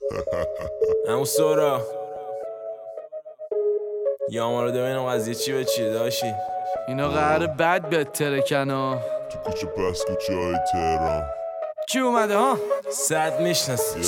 همون سورا یا ما رو ببینم قضیه چی به چیه داشی. اینا قراره بد بهتره کنا تو کوچه پس کوچه های تهران کی اومده ها؟ صد میشناسی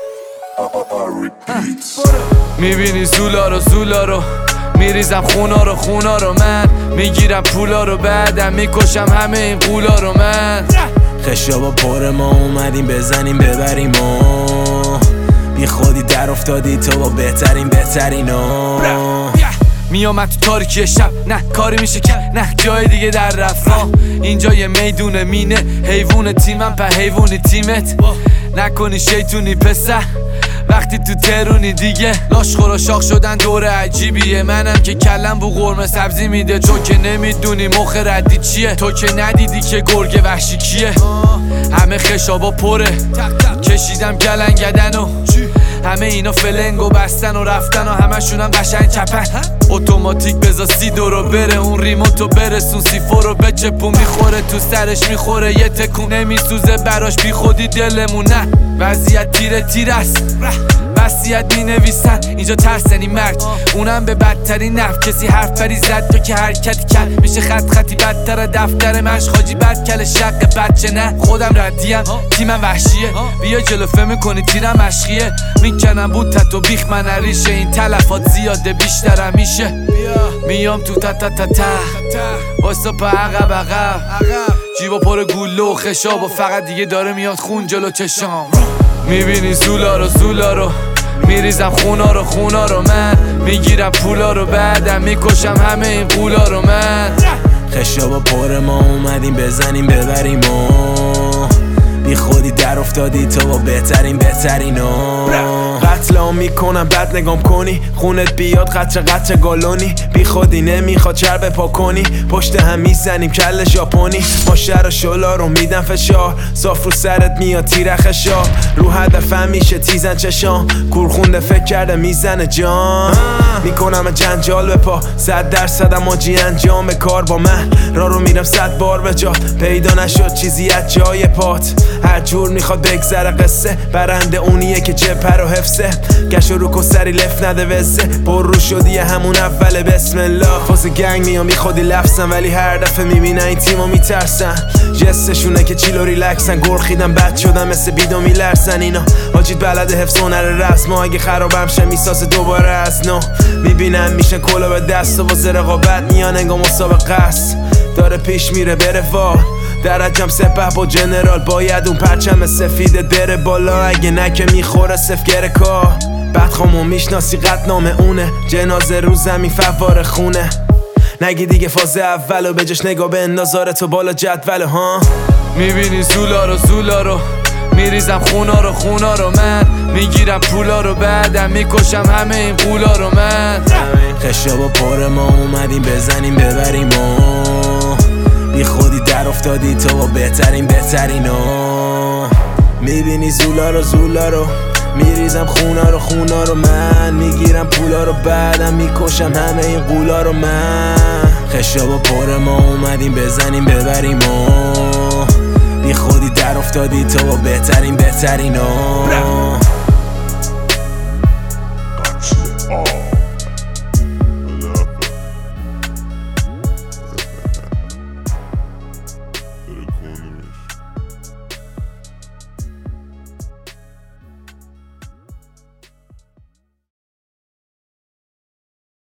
میبینی زولا رو میریزم خونا رو من میگیرم پولا رو بعدم میکشم همه این قولا رو من. خشابا پر ما اومدیم بزنیم ببریم و بی خودی در افتادی تو با بهترینا. میامد تو تاریکی شب نه کاری میشه که نه جای دیگه در رفت. اینجا یه میدونه مینه حیوون تیمم په حیوونی تیمت نکنی شیطونی پسر وقتی تو ترونی دیگه. لاشخورا شاخ شدن دور عجیبیه منم که کلم بو قرمه سبزی میده تو که نمیدونی مخ ردی چیه تو که ندیدی که گرگ وحشی کیه. همه خشابا پره کشیدم گلنگدن و همه اینا فلنگو بستن و رفتن و همشونم قشنگ چپن. اتوماتیک بزا سی دورو بره اون ریموتو برسون سیفو رو بچپون میخوره تو سرش میخوره یه تکون نمیسوزه براش بی خودی دلمون نه. وضعیت تیر است وصیت می نویسن اینجا ترسنی مرگ اونم به بدترین نفت کسی حرف بری زد تو که حرکتی کرد میشه خطی بدتر دفتر مشخاجی بد کل شق بچه نه. خودم ردیم تیمم وحشیه بیا جلو فهم کنی تیرم مشخیه میکنم بود تتو بیخ من نریشه این تلفات زیاده بیشترم میشه. میام تو تا واسه پا عقب جیبا پر گوله و خشاب و فقط دیگه داره میاد خون جلو چشام. میبینی زولا رو میریزم خونا رو من میگیرم پولا رو بعدم میکشم همه این قولا رو من. خشابا پر ما اومدیم بزنیم ببریم و بی خودی در افتادی تو با بهترینا. قتلام میکنم بد نگام کنی خونت بیاد قطره گالونی بی خودی نمیخواد چربه پا کنی پشت هم میزنیم کل ژاپنی. ما شر و شلا رو میدم فشار صاف رو سرت میاد تیر خشار رو هدفم میشه تیزن چشام کورخونده فکر کرده میزنه جان. میکنم جنجال به پا 100% آجی انجام کار با من را رو میرم 100 بار به جا پیدا نشد چیزی از جای پات هر جور میخواد بگذره قصه برنده اونیه که جبه رو حفظه گشو رو کسری لف نده وزه پر رو شدی همون اول بسم الله. فاز گنگ میام بی خودی لفظم ولی هر دفعه میبینن این تیمو میترسن جستشونه که چیلو ریلکسن گرخیدم بد شدم مثل بیدو میلرسن اینا آجید بلد حفظ هنر رسم ما اگه خرابم شه میسازه دوباره از نو میبینن میشن کلا به دست و واسه رقابت میان انگا مسابقه است داره پیش میره بره وا درجم سپه با جنرال باید اون پرچم سفیدت بره بالا اگه نه که میخوره سفگره کار بدخامو میشناسی قطنامه اونه جنازه رو زمین فوار خونه نگی دیگه فاز اولو بجش نگاه به اندازاره تو بالا جدوله ها. میبینی زولا رو میریزم خونا رو من میگیرم پولا رو بعدم میکشم همه این قولا رو من. خشابا پر ما اومدیم بزنیم ببریم و بی خودی در افتادی تو با بهترینا. میبینی زولا رو میریزم خونا رو من میگیرم پولا رو بعدم میکشم همه این قولا رو من. خشابا پر ما اومدیم بزنیم ببریم و بی خودی در افتادی تو با بهترینا.